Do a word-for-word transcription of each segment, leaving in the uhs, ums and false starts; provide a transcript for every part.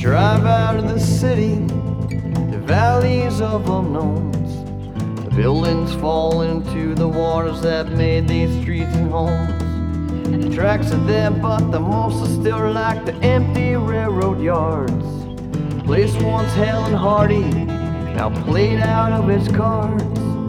drive out of the city, the valleys of unknowns. The buildings fall into the waters that made these streets and homes. The tracks are there, but the most are still like the empty railroad yards. Place once hale and hearty, now played out of its cards.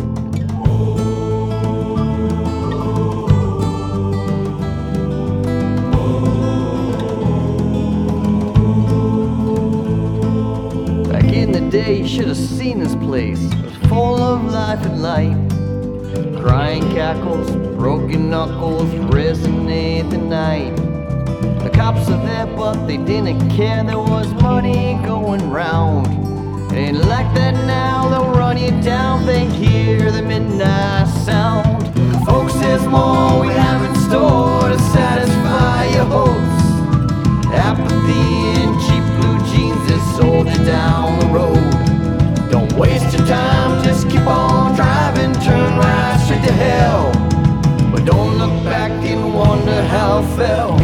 In the day, you should have seen this place. It was full of life and light. Crying cackles, broken knuckles resonate the night. The cops are there, but they didn't care. There was money going round. It ain't like that now, they'll run you down. They hear the midnight sound. Folks, there's more we have in store to satisfy your hopes. Apathy and cheap blue jeans that sold you down the road. Don't waste your time, just keep on driving. Turn right straight to hell, but don't look back and wonder how it fell.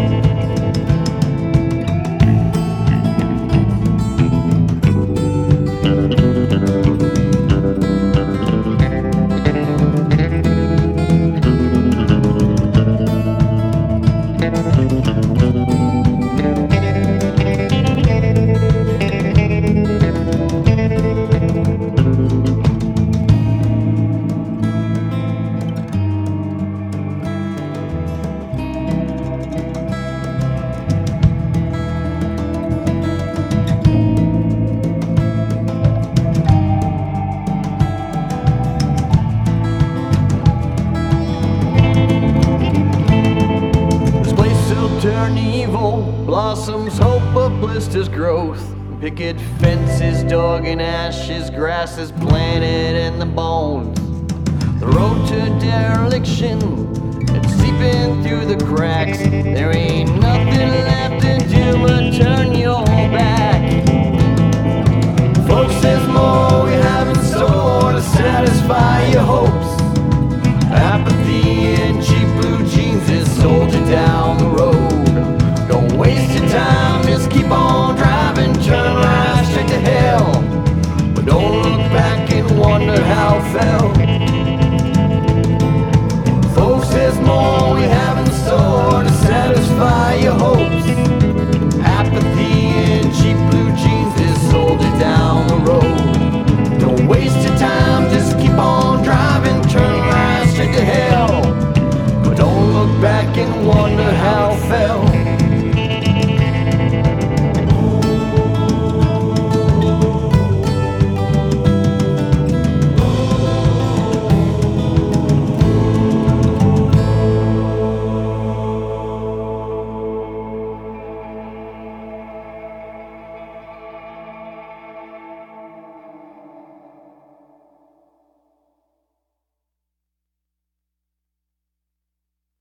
Turn evil, blossoms hope of blisters growth. Picket fences dug in ashes, grass is planted in the bones. The road to dereliction, it's seeping through the cracks. There ain't nothing left to do but turn your back. Folks, there's more we have in store to satisfy your hopes. Apathy and cheap blue jeans has sold you down the road. Don't waste your time, just keep on driving. Turn right straight to hell, but don't look back and wonder how it fell. Folks, there's more